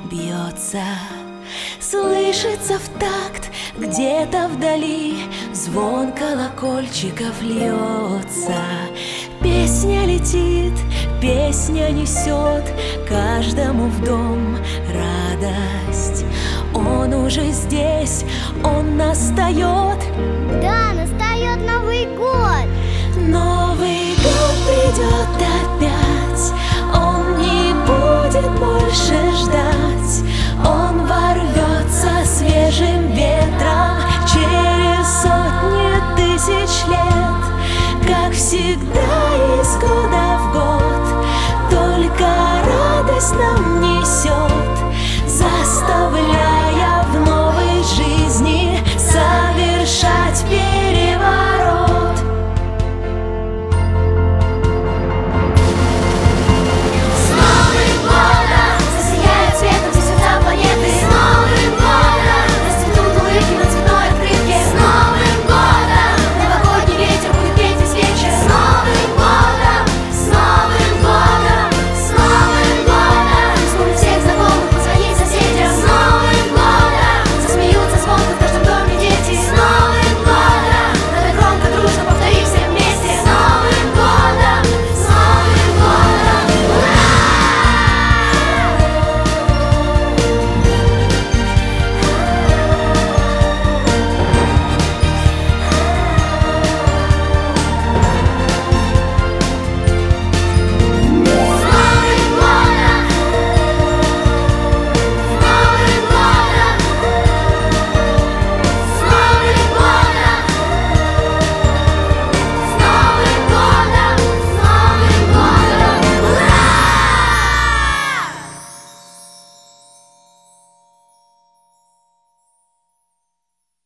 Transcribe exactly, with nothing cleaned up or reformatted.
бьется. Слышится в такт где-то вдали звон колокольчиков льется. Песня летит, песня несет каждому в дом радость. Он уже здесь, он настает. Да, настает Новый год. Новый год придет опять, он не будет больше ждать.